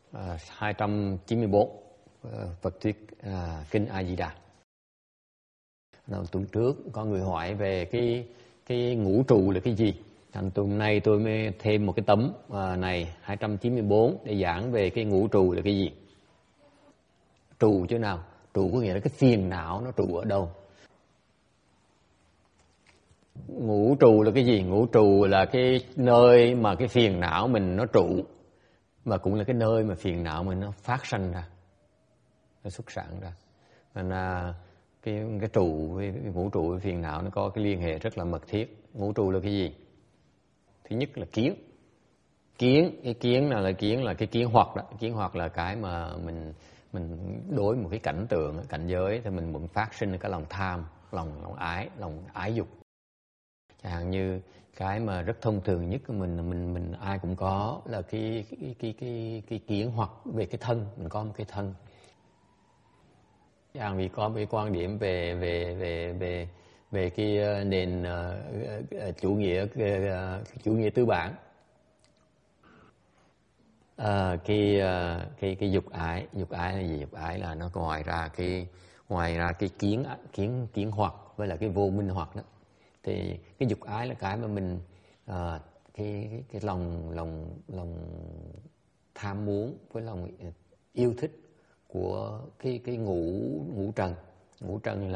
294 Phật thuyết kinh A Di Đà. Tuần trước có người hỏi về cái ngũ trụ là cái gì. Thành tuần này tôi mới thêm một cái tấm này 294 để giảng về cái ngũ trụ là cái gì. Trụ chứ nào? Trụ có nghĩa là cái phiền não nó trụ ở đâu. Ngũ trụ là cái gì? Ngũ trụ là cái nơi mà cái phiền não mình nó trụ, mà cũng là cái nơi mà phiền não mình nó phát sanh ra, nó xuất sản ra. Nên là cái trụ, cái ngũ trụ với phiền não nó có cái liên hệ rất là mật thiết. Ngũ trụ là cái gì? Thứ nhất là kiến. Cái kiến là cái kiến hoặc đó. Kiến hoặc là cái mà mình đối một cái cảnh tượng, cảnh giới thì mình muốn phát sinh cái lòng tham, lòng ái dục. Chẳng hạn như cái mà rất thông thường nhất của mình ai cũng có là cái kiến hoặc về cái thân, mình có một cái thân. Chẳng vì có một cái quan điểm về cái nền chủ nghĩa tư bản. Cái dục ái là gì? Dục ái là nó ngoài ra cái kiến hoặc với là cái vô minh hoặc đó. Thì cái dục ái là cái mà mình cái lòng tham muốn với lòng yêu thích của cái ngũ trần. Ngũ trần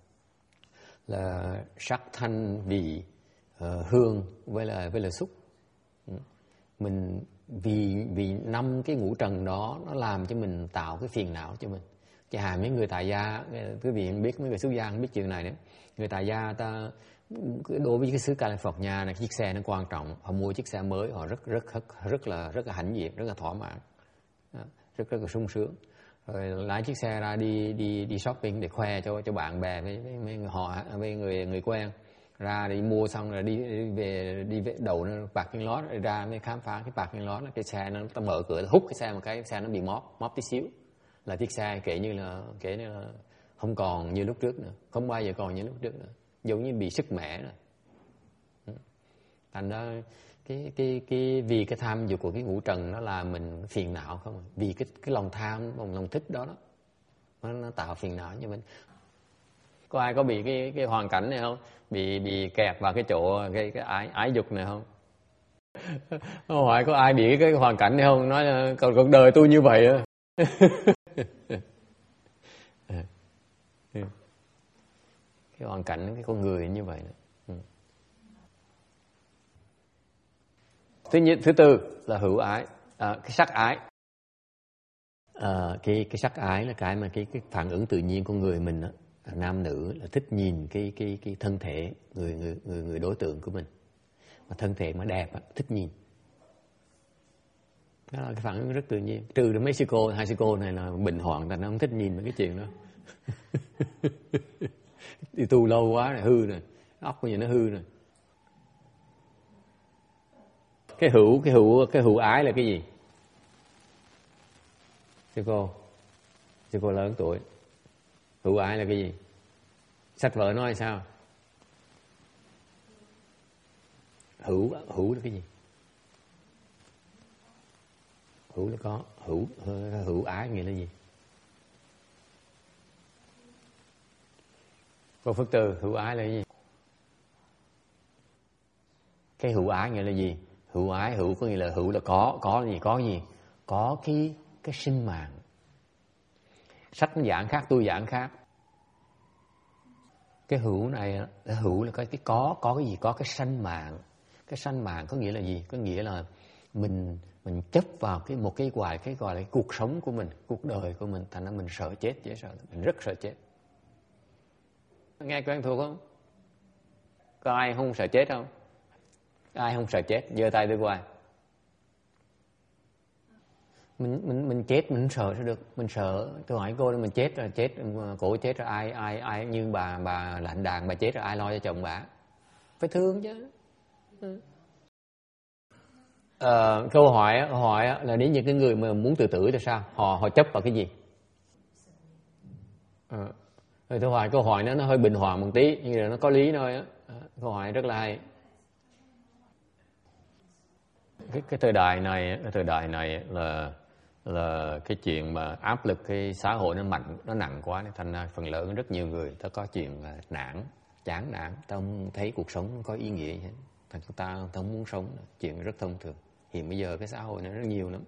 là sắc thanh vị hương với là xúc. Mình vì năm cái ngũ trần đó nó làm cho mình tạo cái phiền não cho mình. Chẳng hạn mấy người tại gia, quý vị biết, mấy người xuất gia không biết chuyện này nữa. Người tại gia ta đối với cái xứ California này, chiếc xe nó quan trọng, họ mua chiếc xe mới họ rất là hãnh diện, rất là thỏa mãn, rất là sung sướng. Rồi lái chiếc xe ra đi shopping để khoe cho bạn bè với người quen. Ra đi mua xong rồi đi về đầu nó parking lot, rồi ra mới khám phá cái parking lot, cái xe nó ta mở cửa hút cái xe một cái xe nó bị móp tí xíu, là chiếc xe kể như là không còn như lúc trước nữa, không bao giờ còn như lúc trước nữa, giống như bị sức mẻ rồi. Thành ra vì cái tham dục của cái ngũ trần nó làm mình phiền não không, vì cái lòng tham, lòng thích đó nó tạo phiền não như mình. Có ai có bị cái hoàn cảnh này không? Bị kẹt vào cái chỗ cái ái dục này không? Không phải có ai bị cái hoàn cảnh này không? Nói cuộc đời tôi như vậy á. Cái hoàn cảnh cái con người như vậy đó. Thứ tư là hữu ái, cái sắc ái. Cái sắc ái là cái mà cái phản ứng tự nhiên của người mình đó. Nam nữ là thích nhìn cái thân thể người đối tượng của mình, mà thân thể mà đẹp thích nhìn. Đó là cái phản ứng rất tự nhiên. Trừ đến hai sư cô này là bệnh hoạn, thành nó không thích nhìn mấy cái chuyện đó. Đi tu lâu quá rồi hư rồi, óc bây giờ nó hư rồi. Cái hữu ái là cái gì? Sư cô lớn tuổi. Hữu ái là cái gì? Sách vở nói sao? Hữu là cái gì? Hữu là có, hữu ái nghĩa là gì? Cô Phước Từ, hữu ái là cái gì? Cái hữu ái nghĩa là gì? Hữu ái, hữu có nghĩa là hữu là có gì? Có gì? Có cái sinh mạng. Sách giảng khác, tôi giảng khác. Cái hữu này, hữu là cái có cái gì? Có cái sanh mạng. Cái sanh mạng có nghĩa là gì? Có nghĩa là mình chấp vào một cái gọi là cái cuộc sống của mình, cuộc đời của mình, thành ra mình sợ chết, dễ sợ, mình rất sợ chết. Nghe quen thuộc không? Có ai không sợ chết không? Ai không sợ chết? Giơ tay đưa qua. Mình chết mình sợ sao được? Mình sợ. Tôi hỏi cô, mình chết rồi, cổ chết rồi ai như bà lãnh đàn, bà chết rồi ai lo cho chồng bà? Phải thương chứ. Câu hỏi là đến những cái người mà muốn tự tử thì sao? Họ chấp vào cái gì? Rồi tôi hỏi câu hỏi nó hơi bình hòa một tí, nhưng mà nó có lý thôi á. Câu hỏi rất là hay. Cái thời đại này là là cái chuyện mà áp lực cái xã hội nó mạnh, nó nặng quá nên thành ra phần lớn rất nhiều người ta có chuyện là nản, chán nản, ta không thấy cuộc sống có ý nghĩa gì hết. Thành ta không muốn sống, chuyện rất thông thường. Hiện bây giờ cái xã hội nó rất nhiều lắm.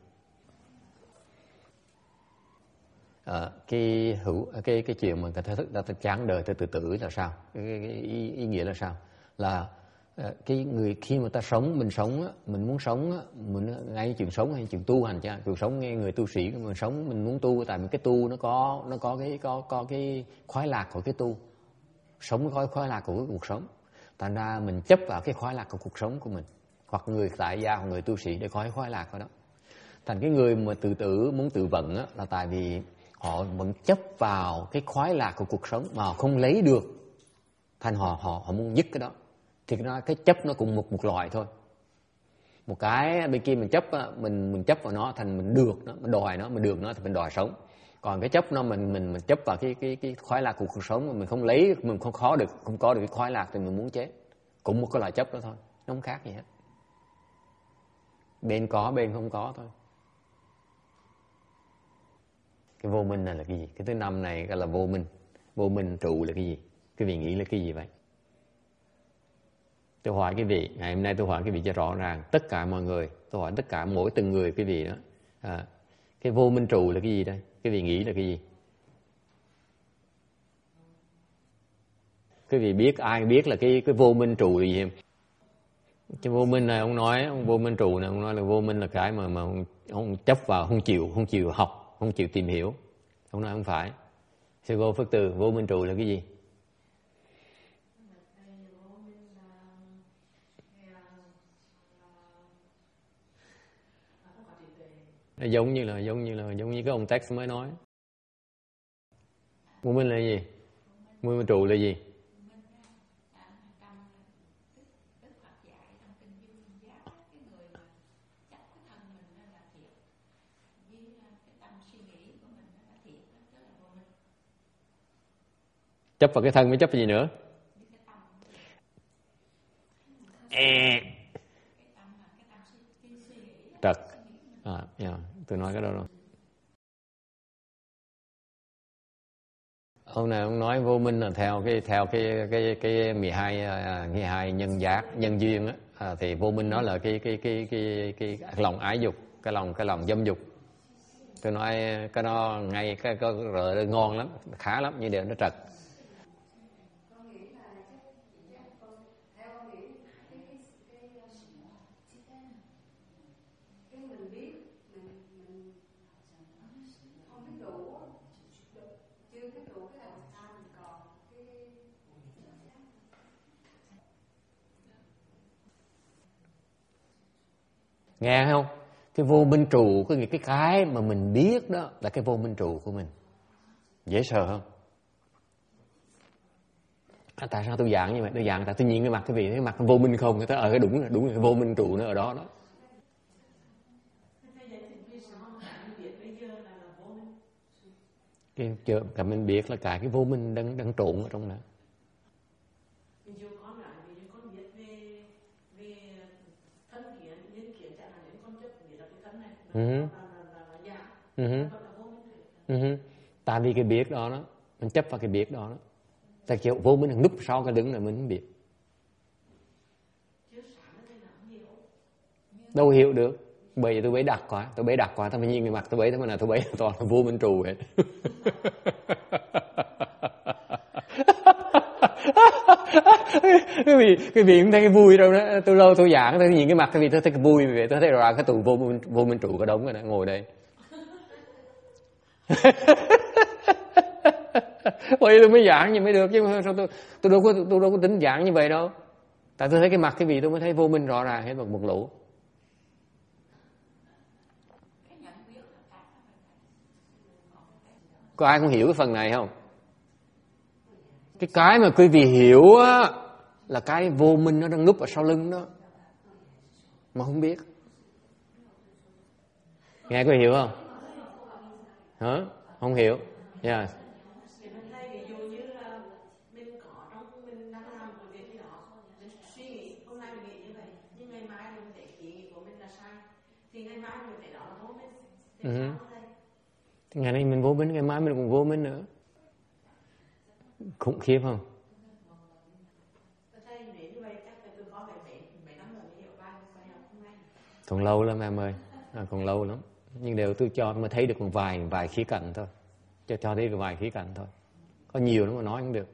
Cái chuyện mà ta chán đời, ta tự tử là sao? Cái ý nghĩa là sao? Là cái người khi mà ta sống, mình muốn sống, mình ngay chuyện sống hay chuyện tu hành cha, cuộc sống người tu sĩ mình sống, mình muốn tu, tại vì cái tu nó có cái khoái lạc của cái tu, sống có khoái lạc của cái cuộc sống, thành ra mình chấp vào cái khoái lạc của cuộc sống của mình, hoặc người tại gia hoặc người tu sĩ để có cái khoái lạc của đó. Thành cái người mà tự tử muốn tự vận á, là tại vì họ vẫn chấp vào cái khoái lạc của cuộc sống mà họ không lấy được, thành họ muốn dứt cái đó. Thì cái chấp nó cũng một loại thôi. Một cái bên kia mình chấp, mình chấp vào nó thành mình được nó, mình đòi nó, mình được nó thì mình đòi sống. Còn cái chấp nó mình chấp vào cái khoái lạc của cuộc sống mà mình không lấy, mình không có được cái khoái lạc thì mình muốn chết. Cũng một cái loại chấp đó thôi, nó không khác gì hết. Bên có bên không có thôi. Cái vô minh này là cái gì? Cái thứ năm này gọi là vô minh. Vô minh trụ là cái gì? Cái vị nghĩ là cái gì vậy? Tôi hỏi cái vị, ngày hôm nay tôi hỏi cái vị cho rõ ràng, tất cả mọi người, tôi hỏi tất cả mỗi từng người cái vị đó. Cái vô minh trụ là cái gì đây? Cái vị nghĩ là cái gì? Cái vị biết, ai biết là cái vô minh trụ là gì không? Cái vô minh này ông nói, ông vô minh trụ này ông nói là vô minh là cái mà ông chấp vào, không chịu học, không chịu tìm hiểu. Ông nói không phải. Sư cô Phước Từ, vô minh trụ là cái gì? Nó giống như cái ông text mới nói. Vô minh là gì? Vô minh trụ là gì? Chấp vào cái thân mới chấp vào gì nữa? Trật. Tôi nói cái đó rồi. Hôm nay ông nói vô minh là theo cái 12 nhân giác, nhân duyên á, thì vô minh nó là cái lòng ái dục, cái lòng dâm dục. Tôi nói cái đó ngay cái rợ ngon lắm, khá lắm, nhưng đều nó trật. Nghe không? Cái vô minh trụ, cái mà mình biết đó là cái vô minh trụ của mình. Dễ sợ không? Tại sao tôi dạng như vậy? Tôi dạng tại tôi nhìn cái mặt cái vị, cái mặt vô minh không? Cái đúng là cái vô minh trụ nó ở đó đó. Cả mình biết là cả cái vô minh đang trộn ở trong đó. Tại vì cái biết đó mình chấp vào cái biết đó. Tại kiểu vô minh núp sau cái đứng là mình không biết. Đâu hiểu được. Bây giờ tôi bấy đặc quá, tôi phải nhìn cái mặt tôi bấy, tôi bấy toàn là vô minh trụ hết. Cái vị cũng thấy cái vui đâu đó. Tôi lâu tôi giảng, tôi nhìn cái mặt cái vị tôi thấy cái vui vậy, tôi thấy rõ cái tụ vô minh trụ cái đống rồi đó, ngồi đây. Vậy tôi mới giảng như mới được chứ sao tôi đâu có tính giảng như vậy đâu. Tại tôi thấy cái mặt cái vị tôi mới thấy vô minh rõ ràng hết một lũ. Có ai không hiểu cái phần này không? Cái mà quý vị hiểu á là cái vô minh nó đang núp ở sau lưng đó mà không biết. Nghe có hiểu không? Hả? Không hiểu. Yeah. Ngày nay mình vô minh, ngày mai mình cũng vô minh nữa. Khủng khiếp không? Còn lâu lắm em ơi, còn lâu lắm. Nhưng đều tôi cho mà thấy được một vài khía cạnh thôi. Cho thấy được vài khía cạnh thôi. Có nhiều nó mà nói không được.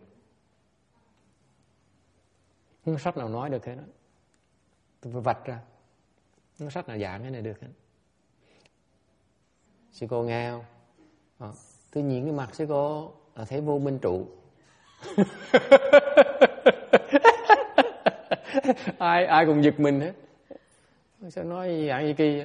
Không có sách nào nói được hết đó. Tôi phải vạch ra. Không có sách nào giảng cái này được hết. Sư cô nghe không? Tôi nhìn cái mặt sư cô là thấy vô minh trụ. ai cũng giật mình hết. Sao nói dạng gì kỳ vậy?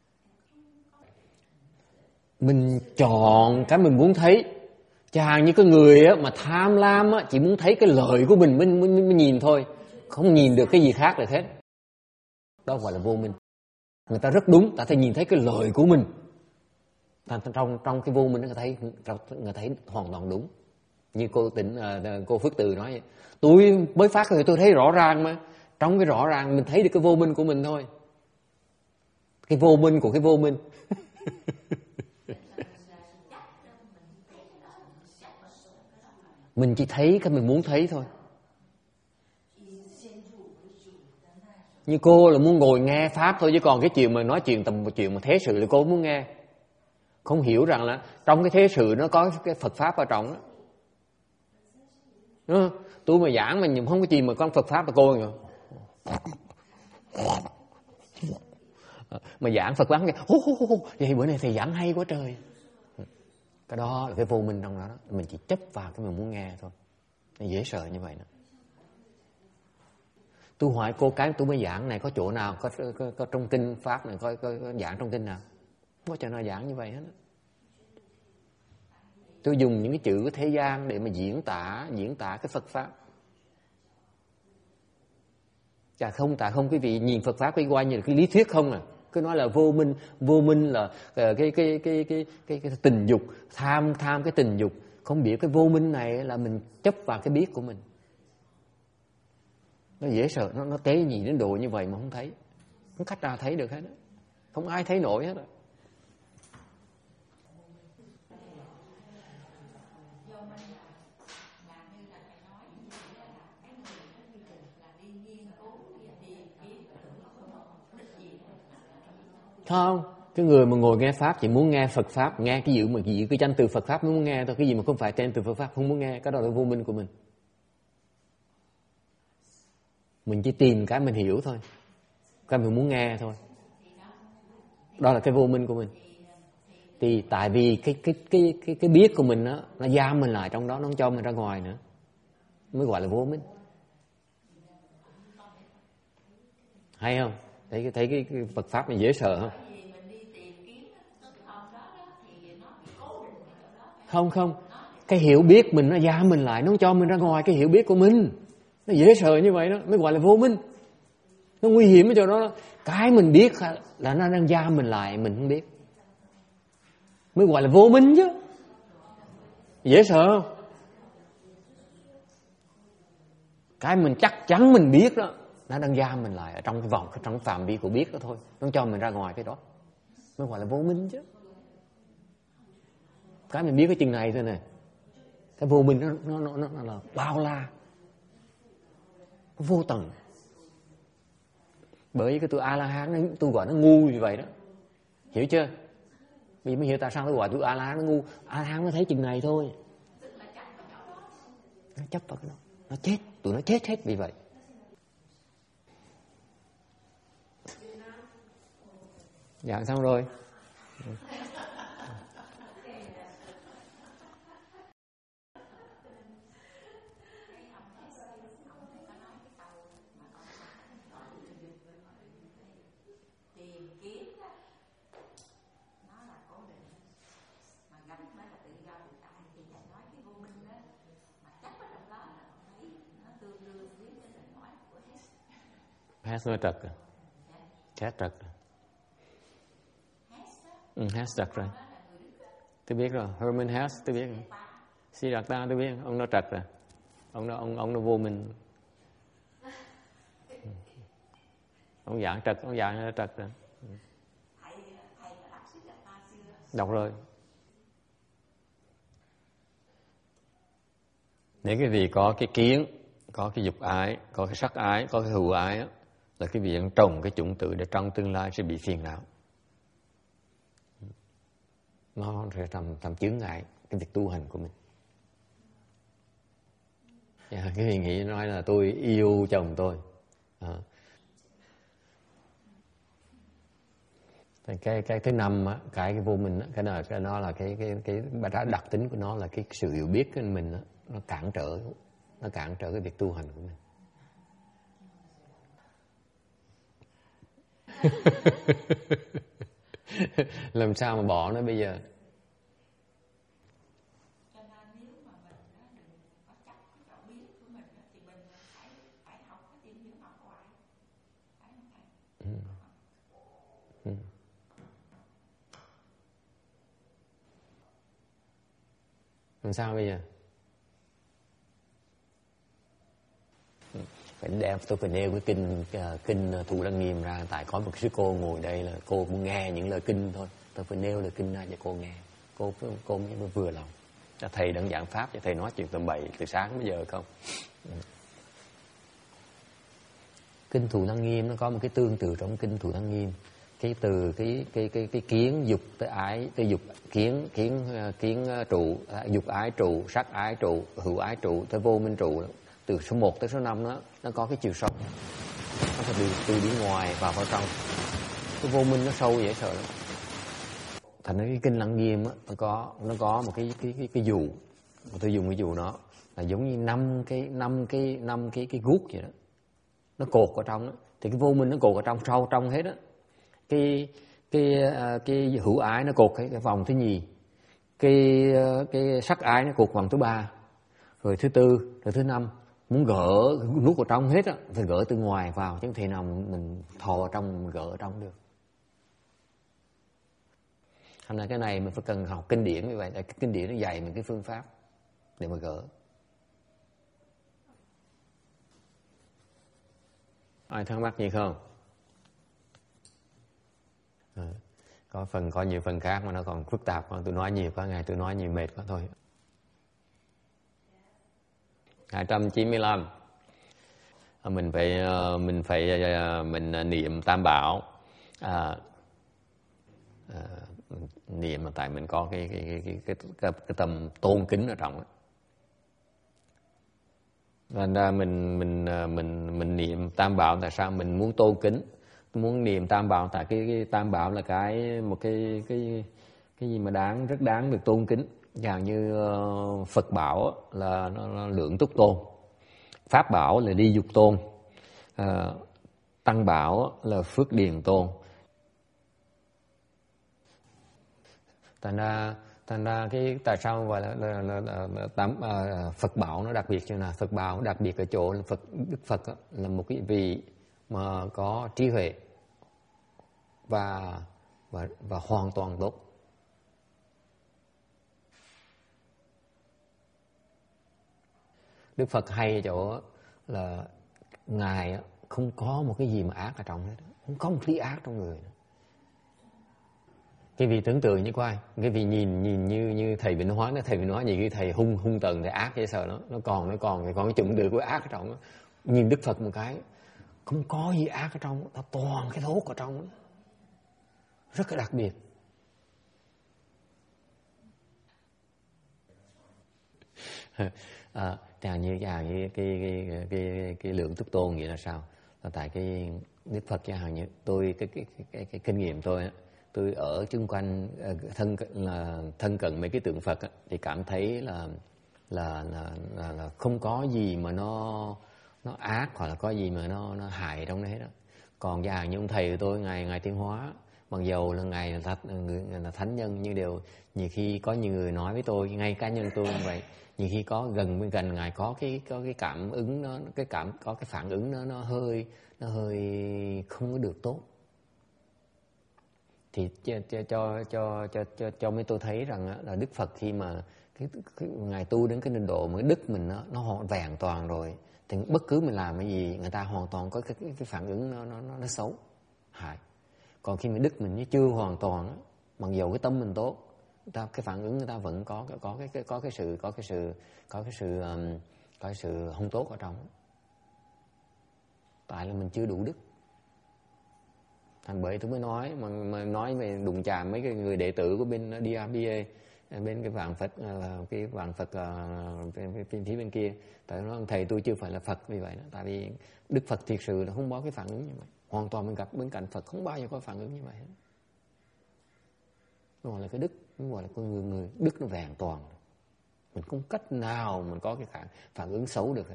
Mình chọn cái mình muốn thấy. Chàng như cái người á, mà tham lam á, chỉ muốn thấy cái lợi của mình mới nhìn thôi. Không nhìn được cái gì khác được hết. Đó gọi là vô minh. Người ta rất đúng, ta thấy nhìn thấy cái lợi của mình. Trong cái vô minh người thấy hoàn toàn đúng. Như cô Phước Từ nói vậy. Tôi mới phát rồi tôi thấy rõ ràng mà. Trong cái rõ ràng mình thấy được cái vô minh của mình thôi. Cái vô minh của cái vô minh. Mình chỉ thấy cái mình muốn thấy thôi. Như cô là muốn ngồi nghe Pháp thôi, chứ còn cái chuyện mà nói chuyện tầm một chuyện mà thế sự thì cô muốn nghe. Không hiểu rằng là trong cái thế sự nó có cái Phật Pháp ở trong đó. Đúng không? Tôi mà giảng mà không có gì mà con Phật Pháp là cô rồi. Mà giảng Phật Pháp vậy bữa nay thầy giảng hay quá trời. Cái đó là cái vô minh trong đó. Mình chỉ chấp vào cái mình muốn nghe thôi. Nó dễ sợ như vậy đó. Tôi hỏi cô cái tôi mới giảng này có chỗ nào có trong kinh Pháp này có giảng trong kinh nào? Không có chỗ nào giảng như vậy hết. Tôi dùng những cái chữ của thế gian để mà diễn tả cái Phật Pháp. Chà không quý vị nhìn Phật Pháp quay như là cái lý thuyết không à. Cứ nói là vô minh là cái tình dục, tham cái tình dục. Không biết cái vô minh này là mình chấp vào cái biết của mình. Nó dễ sợ, nó tế nhị đến độ như vậy mà không thấy. Không cách nào thấy được hết đó. Không ai thấy nổi hết đó. Không, cái người mà ngồi nghe Pháp chỉ muốn nghe Phật Pháp, nghe cái gì cái danh từ Phật Pháp mới muốn nghe thôi. Cái gì mà không phải tên từ Phật Pháp không muốn nghe. Cái đó là vô minh của mình. Mình chỉ tìm cái mình hiểu thôi. Cái mình muốn nghe thôi. Đó là cái vô minh của mình. Thì tại vì cái biết của mình đó, nó giam mình lại trong đó, nó không cho mình ra ngoài nữa. Mới gọi là vô minh. Hay không? Thấy cái Phật Pháp này dễ sợ không? Không. Cái hiểu biết mình nó giam mình lại, nó không cho mình ra ngoài cái hiểu biết của mình. Nó dễ sợ như vậy đó, mới gọi là vô minh. Nó nguy hiểm ở chỗ đó. Cái mình biết là nó đang giam mình lại, mình không biết. Mới gọi là vô minh chứ. Dễ sợ không? Cái mình chắc chắn mình biết đó, nó đang giam mình lại ở trong cái vòng, trong phạm vi của biết đó thôi. Nó không cho mình ra ngoài cái đó. Mới gọi là vô minh chứ. Cái mình biết cái chừng này thôi nè. Cái vô minh nó là bao la, vô tận. Bởi cái tôi A-la-hán, tôi gọi nó ngu như vậy đó. Hiểu chưa? Bây giờ mới hiểu tại sao tôi gọi tôi A-la-hán nó ngu. A-la-hán nó thấy chừng này thôi. Nó chấp vào cái đó. Nó chết, tụi nó chết hết vì vậy. Dạ xong rồi. Hess nói trật rồi. Hess trật rồi. Hess trật rồi. Tôi biết rồi. Herman Hess tôi biết rồi. Siddhartha tôi biết. Ông nói trật rồi. Ông nó vô minh. Ông giảng trật. Ông giảng trật rồi. Đọc rồi. Nếu cái vị có cái kiến, có cái dục ái, có cái sắc ái, có cái hữu ái á, là cái vị đang trồng cái chủng tử để trong tương lai sẽ bị phiền não. Nó sẽ làm chướng ngại cái việc tu hành của mình. Cái vị nghĩ nói là tôi yêu chồng tôi. Cái thứ năm á, cái vô minh á, cái nó là cái đặc tính của nó là cái sự hiểu biết của mình á, nó cản trở cái việc tu hành của mình. Làm sao mà bỏ nó bây giờ? Làm sao bây giờ? Tôi phải nêu cái kinh Thủ Lăng Nghiêm ra. Tại có một sư cô ngồi đây là cô muốn nghe những lời kinh thôi. Tôi phải nêu lời kinh ra cho cô nghe. Cô mới vừa lòng. Cho thầy đang giảng pháp, cho thầy nói chuyện tầm bậy từ sáng bây giờ không? Kinh Thủ Lăng Nghiêm nó có một cái tương tự trong kinh Thủ Lăng Nghiêm. Cái từ cái kiến dục tới ái, tới dục kiến trụ, dục ái trụ, sắc ái trụ, hữu ái trụ tới vô minh trụ. Từ số 1 tới số 5 nó có cái chiều sâu. Nó phải từ bên ngoài vào trong. Cái vô minh nó sâu dễ sợ lắm. Thành ra cái kinh Lăng Nghiêm á, nó có một cái dụ. Tôi dùng cái dụ nó là giống như năm cái guốc vậy đó. Nó cột ở trong đó. Thì cái vô minh nó cột ở trong, sâu trong hết á. Cái hữu ái nó cột cái vòng thứ nhì. Cái sắc ái nó cột vòng thứ 3. Rồi thứ 4, rồi thứ 5. Muốn gỡ nuốt vào trong hết á, phải gỡ từ ngoài vào, chứ không thể nào mình thò vào trong mình gỡ ở trong được. Thành ra cái này mình phải cần học kinh điển như vậy, tại cái kinh điển nó dạy mình cái phương pháp để mà gỡ. Ai thắc mắc gì không? Có nhiều phần khác mà nó còn phức tạp, còn tôi nói nhiều quá, ngày tôi nói nhiều mệt quá thôi. 295. Mình niệm Tam Bảo. Niệm mà tại mình có cái tầm tôn kính ở trong đó. Thành ra mình niệm Tam Bảo. Tại sao mình muốn tôn kính, muốn niệm Tam Bảo? Tại cái Tam Bảo là một cái gì mà rất đáng được tôn kính. Chẳng như Phật bảo là nó lượng túc tôn, Pháp bảo là ly dục tôn, Tăng bảo là phước điền tôn. Thành ra cái tại sao gọi là Phật bảo nó đặc biệt như nào? Phật bảo đặc biệt ở chỗ là Đức Phật là một cái vị mà có trí huệ và hoàn toàn tốt. Đức Phật hay ở chỗ là Ngài không có một cái gì mà ác ở trong hết, không có một tí ác trong người. Cái vị tưởng tượng như có ai? Cái vị nhìn như thầy Vĩnh Hóa, thầy Vĩnh Hóa nhìn cái thầy hung tợn, thầy ác dễ sợ nó còn cái chủng tử của ác ở trong đó. Nhìn Đức Phật một cái không có gì ác ở trong, nó toàn cái thốt ở trong đó. Rất là đặc biệt. Chẳng như cái lượng túc tôn vậy là sao? Là tại cái Đức Phật chẳng hạn như tôi cái kinh nghiệm tôi ở chung quanh thân cận mấy cái tượng Phật thì cảm thấy là không có gì mà nó ác hoặc là có gì mà nó hại trong đấy đó. Còn chẳng hạn như ông thầy của tôi ngài Tiến Hóa, mặc dầu là ngài là thánh nhân, nhưng đều nhiều khi có nhiều người nói với tôi, ngay cá nhân tôi như vậy, nhiều khi có gần ngài có cái cảm ứng có cái phản ứng nó hơi không có được tốt. Thì cho mấy tôi thấy rằng là Đức Phật khi mà ngài tu đến cái trình độ mà đức mình nó vẹn toàn rồi, thì bất cứ mình làm cái gì người ta hoàn toàn có cái phản ứng nó xấu hại. Còn khi mà đức mình chưa hoàn toàn, mặc dầu cái tâm mình tốt, cái phản ứng người ta vẫn có cái sự không tốt ở trong. Tại là mình chưa đủ đức. Thành bởi tôi mới nói mà nói về đụng chạm mấy cái người đệ tử của bên DRBA, bên cái vạn Phật phía bên kia. Tại nó thầy tôi chưa phải là Phật vì vậy đó. Tại vì Đức Phật thiệt sự là không có cái phản ứng như vậy. Hoàn toàn mình gặp bên cạnh Phật không bao giờ có phản ứng như vậy hết. Nó gọi là cái đức, nó gọi là con người đức nó vẹn toàn. Mình không cách nào mình có cái phản ứng xấu được hết.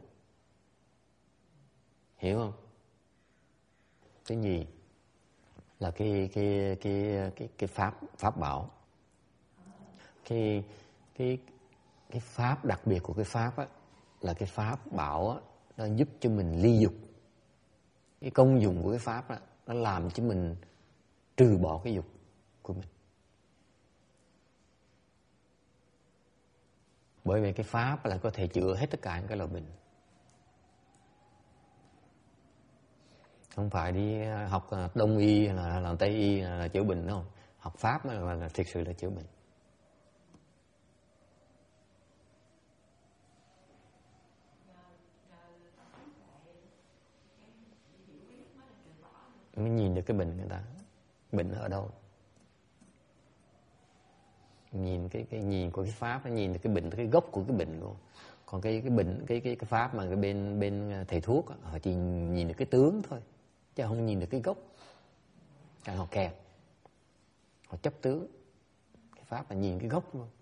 Hiểu không? Cái gì là cái pháp bảo. Cái pháp đặc biệt của cái pháp á là cái pháp bảo á, nó giúp cho mình ly dục. Cái công dụng của cái pháp á, nó làm cho mình trừ bỏ cái dục của mình. Bởi vì cái pháp là có thể chữa hết tất cả những cái loại bệnh. Không phải đi học đông y là làm tây y là chữa bệnh đâu. Học pháp là thực sự là chữa bệnh. Mới nhìn được cái bệnh người ta. Bệnh ở đâu? Nhìn cái nhìn của cái pháp, nó nhìn được cái bệnh, cái gốc của cái bệnh luôn. Còn cái bệnh, cái pháp mà cái bên thầy thuốc họ chỉ nhìn được cái tướng thôi, chứ không nhìn được cái gốc. Chẳng họ kẹt, họ chấp tướng. Cái pháp là nhìn cái gốc luôn.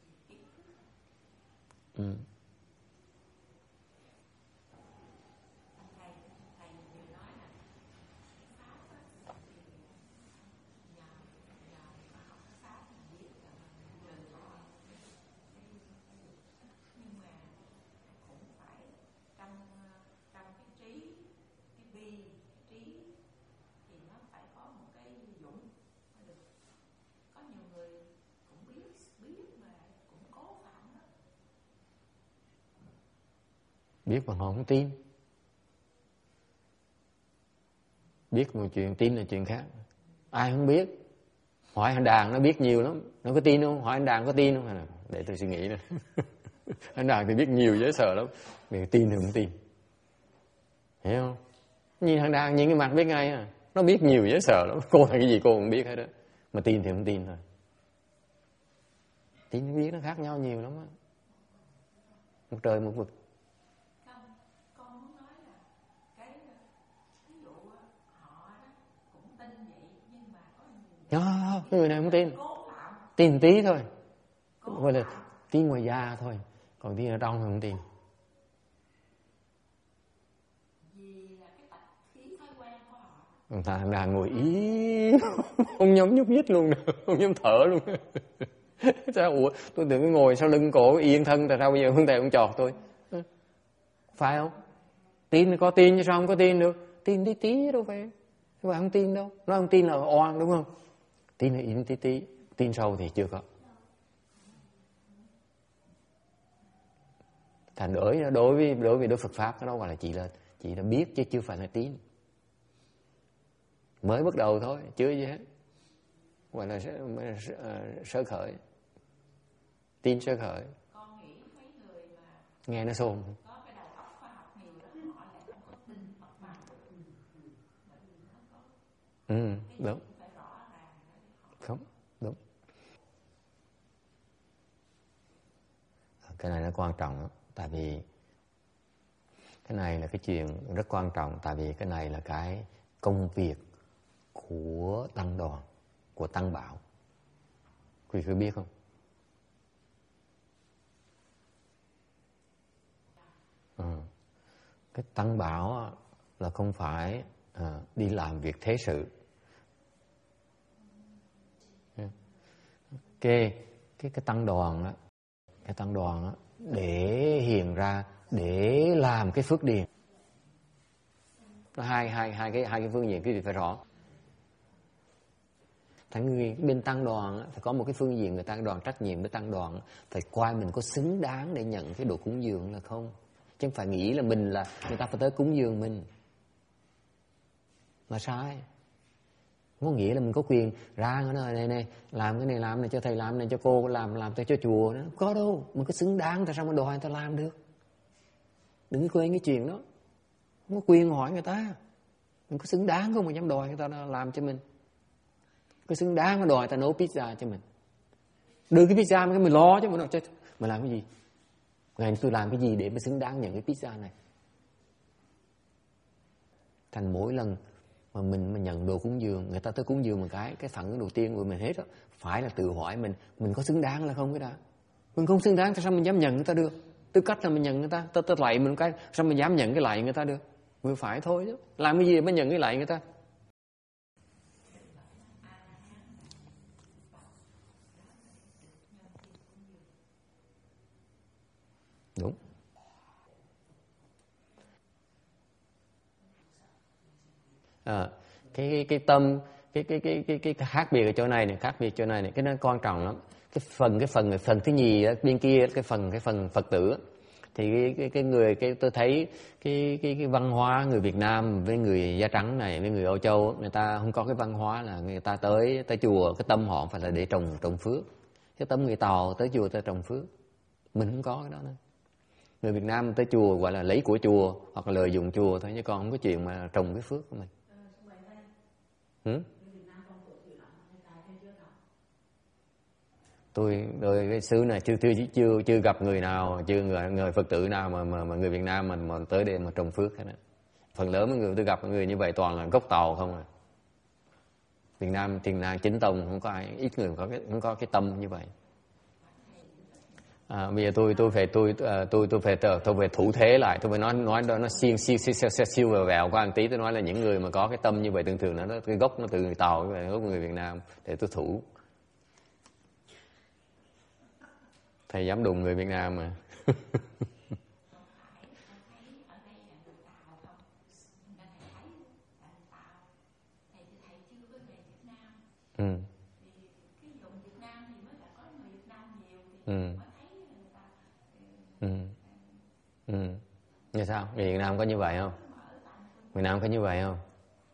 Biết mà họ không tin. Biết một chuyện, tin là chuyện khác. Ai không biết. Hỏi anh Đàn nó biết nhiều lắm. Nó có tin không? Hỏi anh Đàn có tin không? Để tôi suy nghĩ nữa. Anh Đàn thì biết nhiều dễ sợ lắm. Mình tin thì không tin. Hiểu không? Nhìn thằng Đàn, nhìn cái mặt biết ngay à. Nó biết nhiều dễ sợ lắm. Cô là cái gì cô cũng biết hết đó. Mà tin thì không tin thôi. Tin biết nó khác nhau nhiều lắm á. Một trời một vực. Cái người này không tin. Tin tí thôi. Gọi là tin ngoài da thôi. Còn tin ở trong thì không tin. Người ta đang ngồi ý. Không dám nhúc nhích luôn. Không dám thở luôn. Sao ủa tôi tưởng ngồi sau lưng cổ yên thân. Tại sao bây giờ Phương Thầy không chọt tôi? Phải không? Tin thì có tin chứ sao không có tin được. Tin tí tí đâu phải. Các bạn không tin đâu. Nó không tin là oan đúng không? Tin là in tí tí. Tin sâu thì chưa có. Thành đối với Đức Phật Pháp nó gọi là chị đã biết chứ chưa phải là tin. Mới bắt đầu thôi, chưa gì hết. Gọi là sơ khởi. Tin sơ khởi. Nghe nó xôn. Đúng. Không, đúng. Cái này nó quan trọng lắm. Tại vì cái này là cái chuyện rất quan trọng. Tại vì cái này là cái công việc của tăng đoàn, của tăng bảo. Quý vị biết không? Cái tăng bảo là không phải đi làm việc thế sự. Cái tăng đoàn á, cái tăng đoàn á để hiện ra, để làm cái phước điền. Nó hai cái phương diện quý vị phải rõ. Thành người bên tăng đoàn á, phải có một cái phương diện người tăng đoàn trách nhiệm với tăng đoàn á, phải coi mình có xứng đáng để nhận cái đồ cúng dường là không. Chứ không phải nghĩ là mình là người ta phải tới cúng dường mình. Mà sai. Có nghĩa là mình có quyền ra cái này làm cái này, làm này cho thầy, làm này cho cô, làm cho chùa đó. Không có đâu. Mình có xứng đáng tại sao mà đòi người ta làm được. Đừng có quên cái chuyện đó. Không có quyền hỏi người ta. Mình có xứng đáng không mà dám đòi người ta làm cho mình. Có xứng đáng mà đòi người ta nấu pizza cho mình. Đưa cái pizza mà mình lo chứ. Mình làm cái gì? Ngày tôi làm cái gì để mà xứng đáng nhận cái pizza này? Thành mỗi lần mà mình nhận đồ cúng dường, người ta tới cúng dường một cái phản ứng đầu tiên của mình hết đó, phải là tự hỏi mình có xứng đáng là không cái đã. Mình không xứng đáng, sao mình dám nhận người ta được? Tư cách là mình nhận người ta, ta lạy mình cái, sao mình dám nhận cái lạy người ta được? Mình phải thôi chứ, làm cái gì mới nhận cái lạy người ta? Đúng. Cái tâm, cái khác biệt ở chỗ này này, cái nó quan trọng lắm. Cái phần thứ nhì ở bên kia, cái phần Phật tử thì tôi thấy cái văn hóa người Việt Nam với người da trắng này, với người Âu Châu, người ta không có cái văn hóa là người ta tới chùa, cái tâm họ phải là để trồng phước. Cái tâm người Tàu tới chùa tới trồng phước, mình không có cái đó nữa. Người Việt Nam tới chùa gọi là lấy của chùa hoặc là lợi dụng chùa thôi, chứ còn không có chuyện mà trồng cái phước của mình. Tôi cái xứ này chưa gặp người nào, người Phật tử nào mà người Việt Nam mà tới đây mà trồng phước hết á. Phần lớn mấy người tôi gặp người như vậy toàn là gốc Tàu không à. Việt Nam Thiền Nam chính tông không có ai, ít người không có cái tâm như vậy. Bây giờ tôi phải thủ thế lại, tôi phải nói nó siêu vẹo qua một tí. Tôi nói là những người mà có cái tâm như vậy thường nó cái gốc nó từ người Tàu, cái gốc người Việt Nam, để tôi thủ. Thầy dám đụng người Việt Nam mà. Như sao? Người Việt Nam có như vậy không? Việt Nam có như vậy không?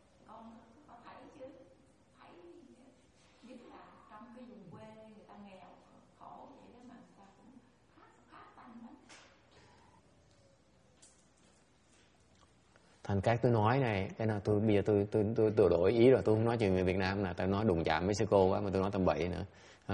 Thành các tôi nói này, cái nào bây giờ tôi đổi ý rồi, tôi không nói chuyện người Việt Nam nào, tôi nói đụng chạm với sư cô quá mà tôi nói tầm bậy nữa.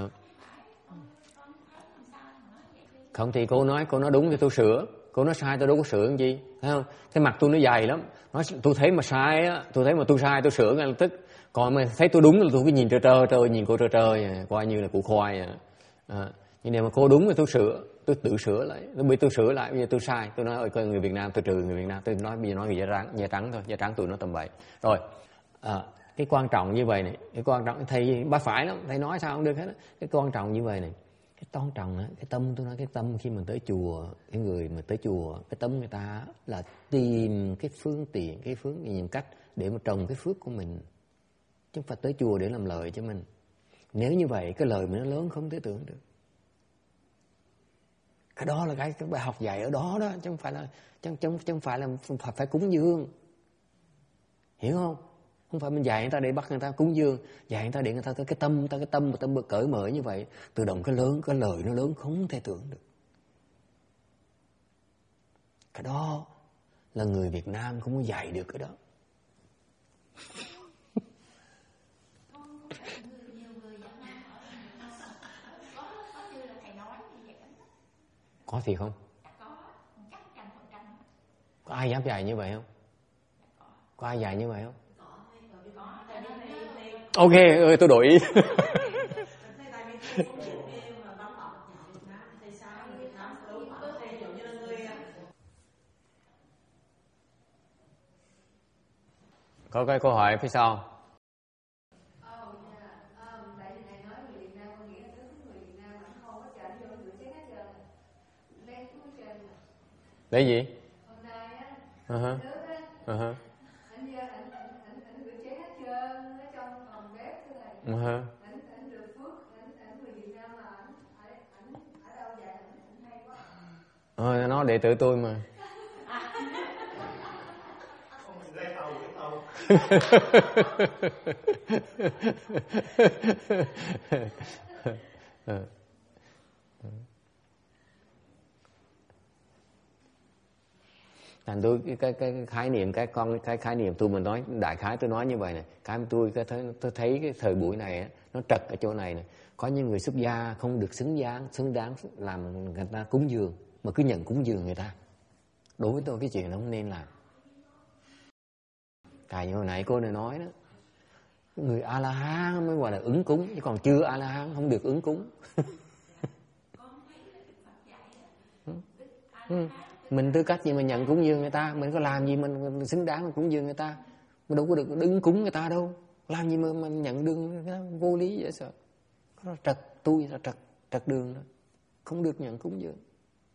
Không thì cô nói đúng thì tôi sửa, cô nói sai tôi đâu có sửa làm gì, thấy không? Cái mặt tôi nó dày lắm, nói tôi thấy mà sai á, tôi thấy mà tôi sai tôi sửa ngay lập tức, còn mà thấy tôi đúng là tôi cứ nhìn trời nhìn cô trời coi như là củ khoai nhưng nếu mà cô đúng thì tôi sửa, tôi tự sửa lại, tôi sửa lại. Bây giờ tôi sai, tôi nói coi người Việt Nam, tôi trừ người Việt Nam, tôi nói bây giờ nói người da trắng thôi, da trắng tụi nó tầm bậy rồi. Cái quan trọng như vậy này, cái quan trọng thầy ba phải lắm, thầy nói sao không được hết đó. Cái quan trọng như vậy này, cái quan trọng á, cái tâm, tôi nói cái tâm khi mình tới chùa, cái người mà tới chùa, cái tâm người ta là tìm cái phương tiện, cái những cách để mà trồng cái phước của mình, chứ không phải tới chùa để làm lợi cho mình. Nếu như vậy cái lời mình nó lớn không thể tưởng được. Cái đó là cái bài học dạy ở đó đó, chứ không phải là phải cúng dường, hiểu không? Không phải mình dạy người ta để bắt người ta cúng dường, dạy người ta để người ta tới cái tâm mà tâm cởi mở như vậy, tự động cái lời nó lớn không thể tưởng được. Cái đó là người Việt Nam không có dạy được cái đó. Có thì không? Có ai dám dạy như vậy không? Có ai dạy như vậy không? Ok, tôi đổi ý. Có cái câu hỏi phía sau. Đấy gì? Anh được phước, anh người Việt Nam mà anh ở đâu vậy, anh hay quá. Nó đệ tử tôi mà. Thành tôi cái khái niệm cái khái niệm tôi mình nói đại khái tôi nói như vậy này, tôi thấy cái thời buổi này á, nó trật ở chỗ này này. Có những người xuất gia không được xứng đáng làm người ta cúng dường mà cứ nhận cúng dường người ta. Đối với tôi cái chuyện đó không nên làm. Tại như hồi nãy cô này nói đó, người A La Hán mới gọi là ứng cúng, chứ còn chưa A La Hán không được ứng cúng. Mình tư cách gì mà nhận cúng dường người ta, mình có làm gì mình xứng đáng mà cúng dường người ta, mình đâu có được đứng cúng người ta đâu, làm gì mà nhận đường vô lý vậy sợ. Nó trật, tôi là trật đường đó, không được nhận cúng dường.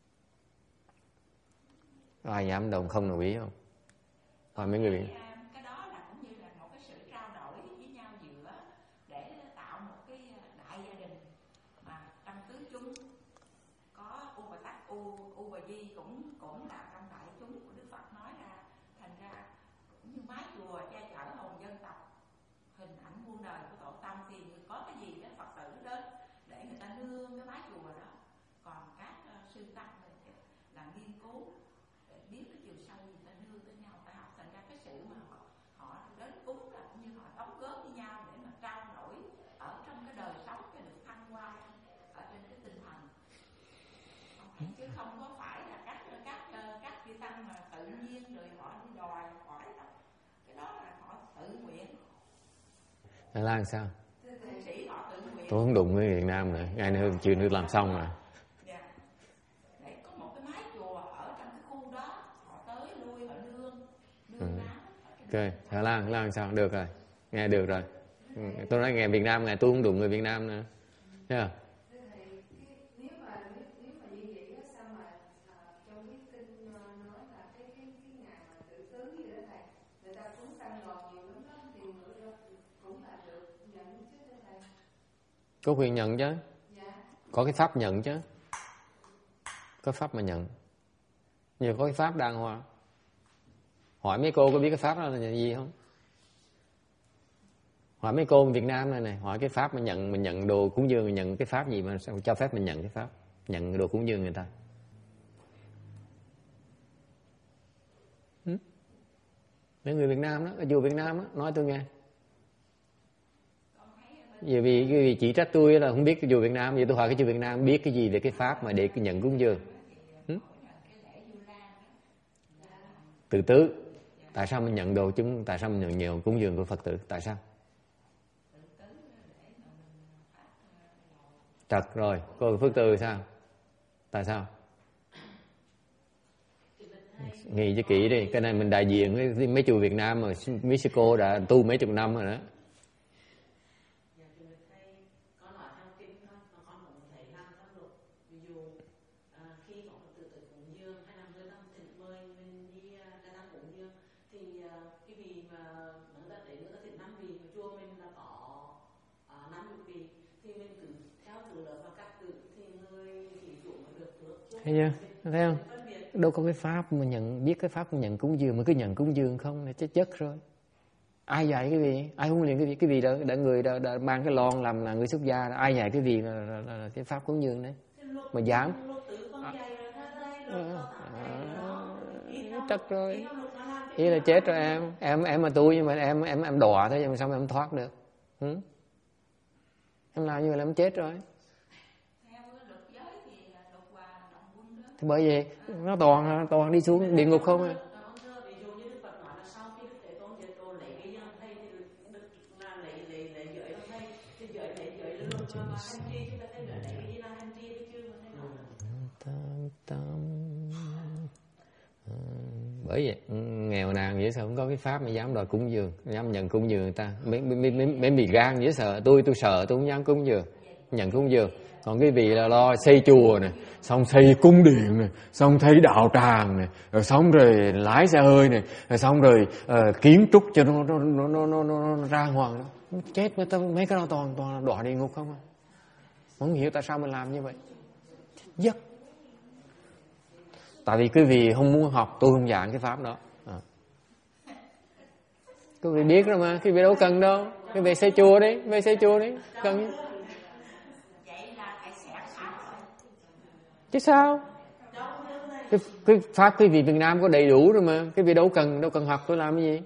Ai dám đồng không đồng ý không? Hỏi mấy người Việt. Cái đó là cũng như là một cái sự trao đổi với nhau giữa để tạo một cái đại gia đình mà trong tứ chúng có U Bà Tắc, U Bà Di cũng là trong đại chúng của Đức Phật nói ra, thành ra cũng như mái chùa che chở hồn dân tộc, hình ảnh muôn đời của tổ tông thì có cái gì đó Phật tử đến để người ta nương cái mái chùa đó, còn các sư tăng là nghiên cứu để biết cái chiều sâu gì ta nương với nhau, ta học, thành ra cái sự mà họ đến cúng là cũng như họ đóng góp với nhau để mà trao đổi ở trong cái đời sống cái được thăng hoa ở trên cái tinh thần, chứ không có phải là các chư tăng mà tự nhiên rồi họ đi đòi hỏi đâu. Cái đó là họ tự nguyện. Thái Lan sao? Sĩ họ tự nguyện. Tôi không đụng với Việt Nam nữa, ngày nữa chưa được làm xong rồi. Để có một cái mái chùa ở trong cái khu đó, họ tới lui họ nương đá. Ok, Thái Lan sao? Được rồi, nghe được rồi. Tôi nói nghe Việt Nam, ngày tôi không đụng người Việt Nam nữa. Thấy không? Có quyền nhận chứ, có cái pháp nhận chứ, có pháp mà nhận. Nhiều có cái pháp đàng hoàng. Hỏi mấy cô có biết cái pháp đó là gì không? Hỏi mấy cô Việt Nam này hỏi cái pháp mà mình nhận đồ cúng dường, mình nhận cái pháp gì mà sao cho phép mình nhận cái pháp, nhận đồ cúng dường người ta? Mấy người Việt Nam đó, ở chùa Việt Nam đó, nói tôi nghe. Vì chỉ trách tôi là không biết cái chùa Việt Nam, vậy tôi hỏi cái chùa Việt Nam biết cái gì về cái pháp mà để nhận cúng dường? Tự tứ. Tại sao mình nhận đồ chúng? Tại sao mình nhận nhiều cúng dường của Phật tử? Tại sao? Trật rồi. Cô Phước Từ sao? Tại sao? Nghĩ cho kỹ đi. Cái này mình đại diện với mấy chùa Việt Nam mà Mexico đã tu mấy chục năm rồi đó. Thấy chưa? Thấy không? Đâu có cái pháp mà biết cái pháp mà nhận cúng dường mà cứ nhận cúng dường không là chết rồi. Ai dạy cái gì? Ai huấn luyện cái gì đã người đã mang cái lon làm là người xuất gia, ai dạy cái gì là cái pháp cúng dường đấy? Mà dám. Trật rồi. Ý là chết rồi em mà tu nhưng mà em đọa thôi, nhưng mà sao mà em thoát được? Em làm như vậy là em chết rồi. Thì bởi vì nó toàn đi xuống địa ngục không à. Bởi vậy nghèo nàn dễ sợ không có cái pháp mà dám đòi cúng dường, dám nhận cúng dường người ta. Mấy bị gan dễ sợ, tôi sợ tôi không dám cúng dường, nhận cúng dường. Còn cái vị là lo xây chùa này, xong xây cung điện này, xong xây đạo tràng này, rồi xong rồi lái xe hơi này, rồi xong rồi kiến trúc cho nó ra hoàng đó. Chết mấy cái đó toàn đọa địa ngục không à. Không hiểu tại sao mình làm như vậy. Giấc. Tại vì cái vì không muốn học, tôi không giảng cái pháp đó. Quý vị biết rồi mà, quý vị đâu cần đâu. Quý vị xây chùa đi, quý vị xây chùa đi, cần. Vậy là phải xẻng pháp rồi. Chứ sao? Cái pháp quý vị Việt Nam có đầy đủ rồi mà, quý vị đâu cần học tôi làm cái gì?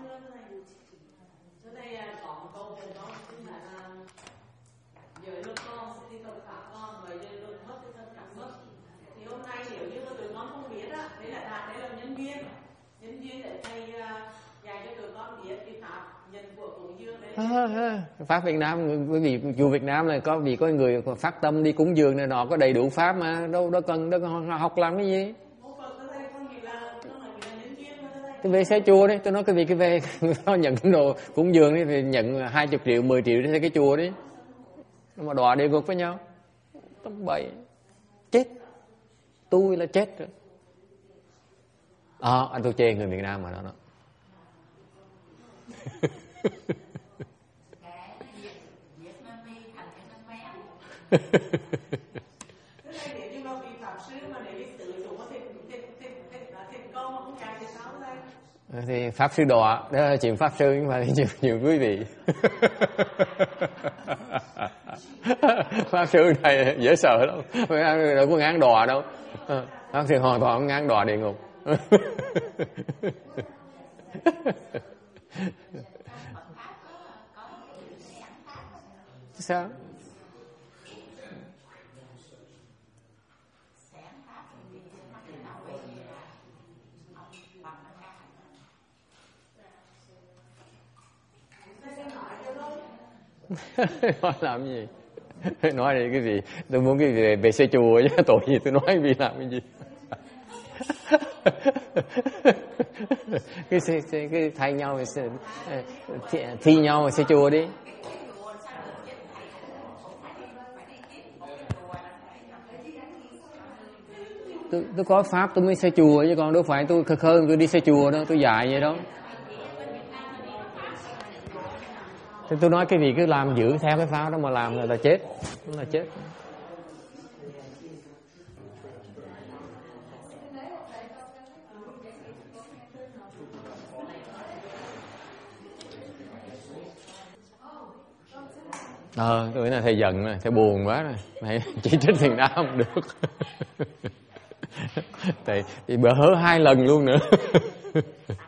Pháp Việt Nam, quý vị chùa Việt Nam là có vì có người phát tâm đi cúng dường này nọ, có đầy đủ pháp mà, đâu cần học làm cái gì? Cái về xây chùa đi, tôi nói cái việc cái về nó nhận cái đồ cúng dường đi thì nhận 20 triệu, 10 triệu để xây cái chùa đi, mà đọa địa ngục với nhau, tầm bậy, chết, tôi là chết rồi. Anh tôi chê người Việt Nam mà đó. Thì pháp sư đọa đó là chuyện pháp sư, nhưng mà nhiều quý vị pháp sư này dễ sợ lắm, đâu có ngán đọa đâu, pháp sư hoàn toàn không ngán đọa địa ngục. Sao? Nói làm gì? Nói đi cái gì? Tôi muốn cái gì về xây chùa chứ tội gì tôi nói vì làm cái gì? Cái thay nhau thi nhau xây chùa đi. Tôi có pháp tôi mới xây chùa chứ còn đâu phải tôi khờ tôi đi xây chùa đâu, tôi dạy vậy đâu. Thì tôi nói cái gì cứ làm giữ theo cái pháp đó mà làm là chết, nó là chết. Tôi nói thầy giận rồi, thầy buồn quá rồi, mày chỉ trích Việt Nam không được. Thầy bị bỡ hớ 2 lần luôn nữa.